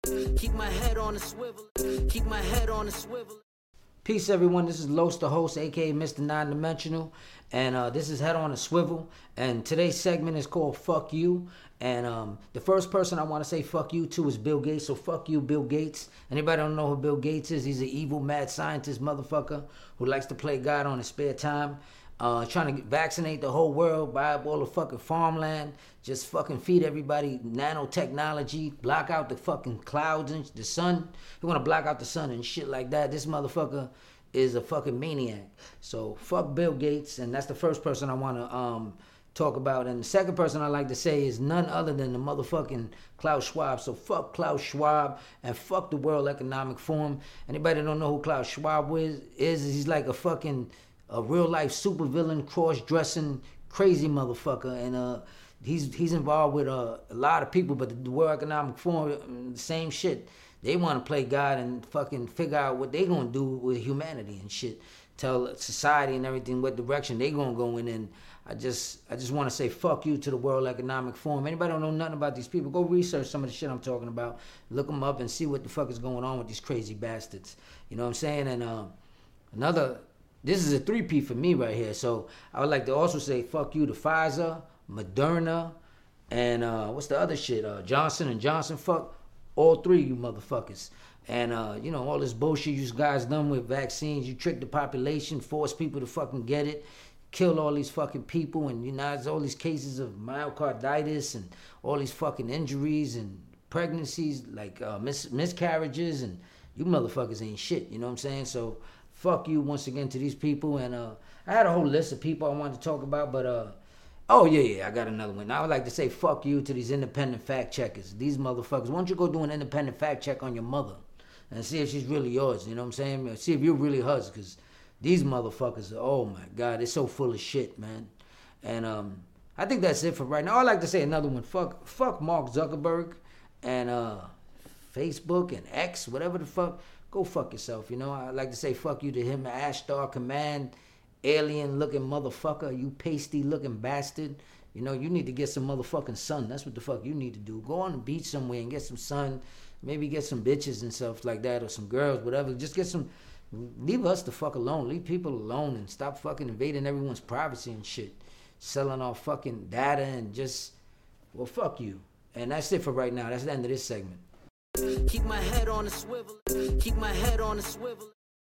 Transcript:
Keep my head on the swivel. Keep my head on the swivel. Peace, everyone. This is Los the host, aka Mr. Non-Dimensional, and this is Head on a Swivel. And today's segment is called "Fuck You." And the first person I want to say "fuck you" to is Bill Gates. So fuck you, Bill Gates. Anybody don't know who Bill Gates is? He's an evil, mad scientist motherfucker who likes to play God on his spare time. Trying to vaccinate the whole world, buy up all the fucking farmland, just fucking feed everybody nanotechnology, block out the fucking clouds and the sun. He want to block out the sun and shit like that. This motherfucker is a fucking maniac. So fuck Bill Gates, and that's the first person I want to talk about. And the second person I like to say is none other than the motherfucking Klaus Schwab. So fuck Klaus Schwab and fuck the World Economic Forum. Anybody that don't know who Klaus Schwab is he's like a real life supervillain, cross-dressing, crazy motherfucker, and he's involved with a lot of people. But the World Economic Forum, same shit. They want to play God and fucking figure out what they gonna do with humanity and shit. Tell society and everything what direction they gonna go in. And I just want to say fuck you to the World Economic Forum. Anybody don't know nothing about these people, go research some of the shit I'm talking about. Look them up and see what the fuck is going on with these crazy bastards. You know what I'm saying? And this is a 3P for me right here. So I would like to also say fuck you to Pfizer, Moderna, and what's the other shit? Johnson & Johnson. Fuck all three of you motherfuckers. And all this bullshit you guys done with vaccines. You trick the population, force people to fucking get it, kill all these fucking people, and there's all these cases of myocarditis and all these fucking injuries and pregnancies, like miscarriages, and you motherfuckers ain't shit. You know what I'm saying? So fuck you once again to these people. And I had a whole list of people I wanted to talk about, but I got another one. I would like to say fuck you to these independent fact checkers. These motherfuckers. Why don't you go do an independent fact check on your mother and see if she's really yours? You know what I'm saying? See if you're really hers, because these motherfuckers, oh my God, they're so full of shit, man. And I think that's it for right now. I'd like to say another one. Fuck Mark Zuckerberg and Facebook and X, whatever the fuck. Go fuck yourself, I'd like to say fuck you to him, Ashtar Command, alien-looking motherfucker, you pasty-looking bastard. You need to get some motherfucking sun. That's what the fuck you need to do. Go on the beach somewhere and get some sun. Maybe get some bitches and stuff like that, or some girls, whatever. Just get some... Leave us the fuck alone. Leave people alone and stop fucking invading everyone's privacy and shit. Selling our fucking data and just... Well, fuck you. And that's it for right now. That's the end of this segment. Keep my head on the swivel. Keep my head on the swivel.